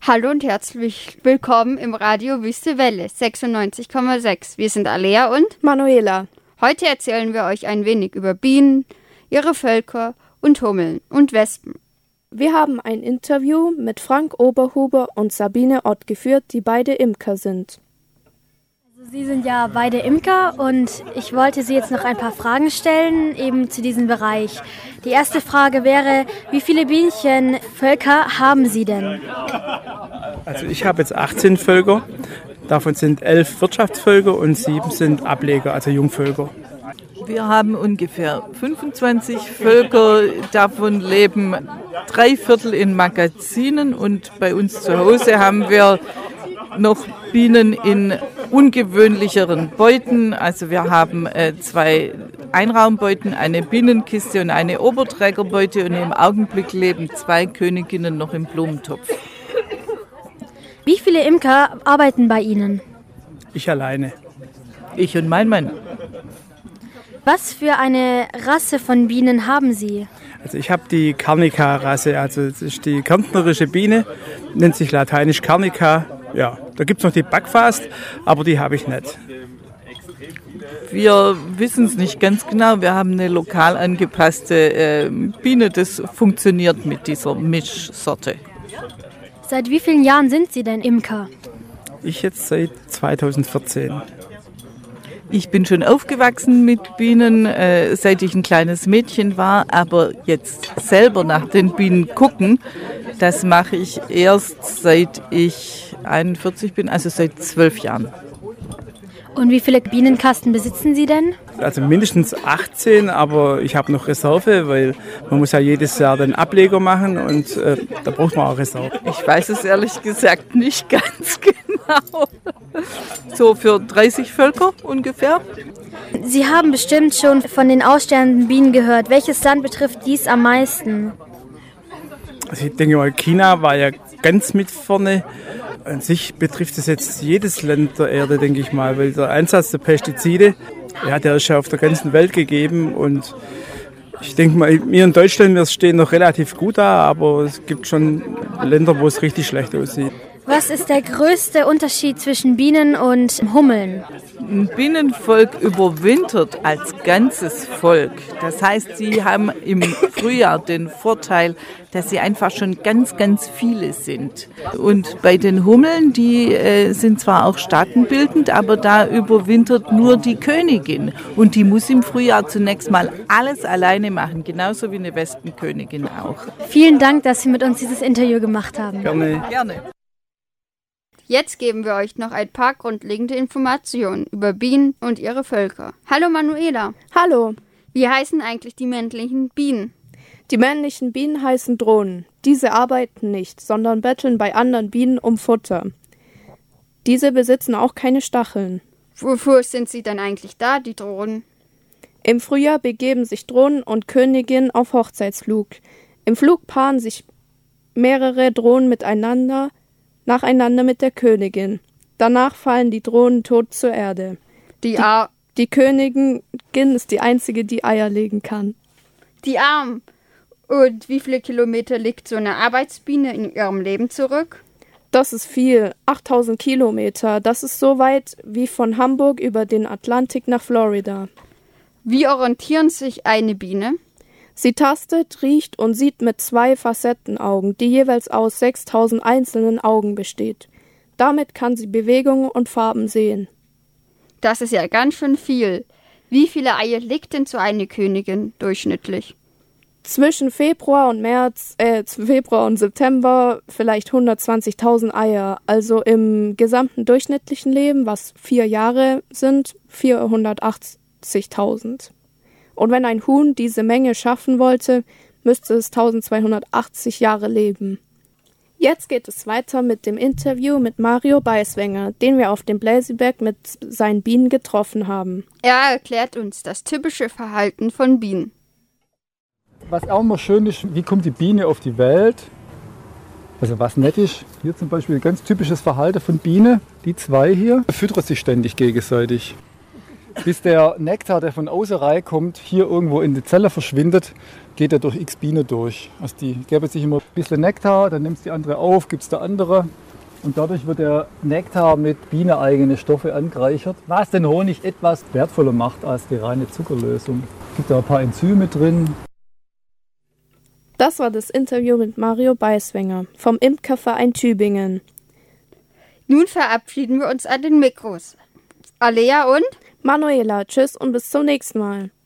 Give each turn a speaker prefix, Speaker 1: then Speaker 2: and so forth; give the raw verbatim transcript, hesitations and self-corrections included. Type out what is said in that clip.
Speaker 1: Hallo und herzlich willkommen im Radio Wüste Welle sechsundneunzig Komma sechs. Wir sind Alea und
Speaker 2: Manuela.
Speaker 1: Heute erzählen wir euch ein wenig über Bienen, ihre Völker und Hummeln und Wespen.
Speaker 2: Wir haben ein Interview mit Frank Oberhuber und Sabine Ott geführt, die beide Imker sind.
Speaker 3: Also Sie sind ja beide Imker und ich wollte Sie jetzt noch ein paar Fragen stellen, eben zu diesem Bereich. Die erste Frage wäre, wie viele Bienchenvölker haben Sie denn?
Speaker 4: Also ich habe jetzt achtzehn Völker, davon sind elf Wirtschaftsvölker und sieben sind Ableger, also Jungvölker.
Speaker 5: Wir haben ungefähr fünfundzwanzig Völker, davon leben drei Viertel in Magazinen und bei uns zu Hause haben wir noch Bienen in ungewöhnlicheren Beuten. Also wir haben äh, zwei Einraumbeuten, eine Bienenkiste und eine Oberträgerbeute und im Augenblick leben zwei Königinnen noch im Blumentopf.
Speaker 3: Wie viele Imker arbeiten bei Ihnen?
Speaker 4: Ich alleine.
Speaker 5: Ich und mein Mann.
Speaker 3: Was für eine Rasse von Bienen haben Sie?
Speaker 4: Also ich habe die Carnica-Rasse, also das ist die kärntnerische Biene, nennt sich lateinisch Carnica. Ja, da gibt es noch die Backfast, aber die habe ich nicht.
Speaker 5: Wir wissen es nicht ganz genau. Wir haben eine lokal angepasste äh, Biene, das funktioniert mit dieser Mischsorte.
Speaker 3: Seit wie vielen Jahren sind Sie denn Imker?
Speaker 4: Ich jetzt seit zweitausendvierzehn.
Speaker 5: Ich bin schon aufgewachsen mit Bienen, äh, seit ich ein kleines Mädchen war, aber jetzt selber nach den Bienen gucken, das mache ich erst seit ich einundvierzig bin, also seit zwölf Jahren.
Speaker 3: Und wie viele Bienenkasten besitzen Sie denn?
Speaker 4: Also mindestens achtzehn, aber ich habe noch Reserve, weil man muss ja jedes Jahr den Ableger machen und äh, da braucht man auch Reserve.
Speaker 5: Ich weiß es ehrlich gesagt nicht ganz genau. So für dreißig Völker ungefähr.
Speaker 3: Sie haben bestimmt schon von den aussterbenden Bienen gehört. Welches Land betrifft dies am meisten?
Speaker 4: Also ich denke mal, China war ja ganz mit vorne. An sich betrifft es jetzt jedes Land der Erde, denke ich mal, weil der Einsatz der Pestizide, ja, der ist ja auf der ganzen Welt gegeben und ich denke mal, wir in Deutschland, wir stehen noch relativ gut da, aber es gibt schon Länder, wo es richtig schlecht aussieht.
Speaker 3: Was ist der größte Unterschied zwischen Bienen und Hummeln?
Speaker 5: Ein Bienenvolk überwintert als ganzes Volk. Das heißt, sie haben im Frühjahr den Vorteil, dass sie einfach schon ganz, ganz viele sind. Und bei den Hummeln, die äh, sind zwar auch staatenbildend, aber da überwintert nur die Königin. Und die muss im Frühjahr zunächst mal alles alleine machen, genauso wie eine Wespenkönigin auch.
Speaker 3: Vielen Dank, dass Sie mit uns dieses Interview gemacht haben.
Speaker 4: Gerne.
Speaker 5: Gerne.
Speaker 1: Jetzt geben wir euch noch ein paar grundlegende Informationen über Bienen und ihre Völker. Hallo Manuela.
Speaker 2: Hallo.
Speaker 1: Wie heißen eigentlich die männlichen Bienen?
Speaker 2: Die männlichen Bienen heißen Drohnen. Diese arbeiten nicht, sondern betteln bei anderen Bienen um Futter. Diese besitzen auch keine Stacheln.
Speaker 1: Wofür sind sie denn eigentlich da, die Drohnen?
Speaker 2: Im Frühjahr begeben sich Drohnen und Königin auf Hochzeitsflug. Im Flug paaren sich mehrere Drohnen miteinander, nacheinander mit der Königin. Danach fallen die Drohnen tot zur Erde.
Speaker 1: Die,
Speaker 2: die,
Speaker 1: Ar-
Speaker 2: die Königin ist die einzige, die Eier legen kann.
Speaker 1: Die Arm. Und wie viele Kilometer liegt so eine Arbeitsbiene in ihrem Leben zurück?
Speaker 2: Das ist viel, achttausend Kilometer. Das ist so weit wie von Hamburg über den Atlantik nach Florida.
Speaker 1: Wie orientieren sich eine Biene?
Speaker 2: Sie tastet, riecht und sieht mit zwei Facettenaugen, die jeweils aus sechstausend einzelnen Augen besteht. Damit kann sie Bewegungen und Farben sehen.
Speaker 1: Das ist ja ganz schön viel. Wie viele Eier legt denn so eine Königin durchschnittlich?
Speaker 2: Zwischen Februar und März, äh, Februar und September vielleicht hundertzwanzigtausend Eier. Also im gesamten durchschnittlichen Leben, was vier Jahre sind, vierhundertachtzigtausend. Und wenn ein Huhn diese Menge schaffen wollte, müsste es eintausendzweihundertachtzig Jahre leben. Jetzt geht es weiter mit dem Interview mit Mario Beiswenger, den wir auf dem Bläseberg mit seinen Bienen getroffen haben.
Speaker 1: Er erklärt uns das typische Verhalten von Bienen.
Speaker 6: Was auch immer schön ist, wie kommt die Biene auf die Welt? Also was nett ist, hier zum Beispiel ein ganz typisches Verhalten von Biene, die zwei hier, füttern sich ständig gegenseitig. Bis der Nektar, der von außen reinkommt, hier irgendwo in die Zelle verschwindet, geht er durch x Bienen durch. Also die geben sich immer ein bisschen Nektar, dann nimmt die andere auf, gibt es der andere. Und dadurch wird der Nektar mit bieneneigenen Stoffe angereichert, was den Honig etwas wertvoller macht als die reine Zuckerlösung. Es gibt da ein paar Enzyme drin.
Speaker 2: Das war das Interview mit Mario Beiswenger vom Imkerverein Tübingen.
Speaker 1: Nun verabschieden wir uns an den Mikros. Alea und
Speaker 2: Manuela, tschüss und bis zum nächsten Mal.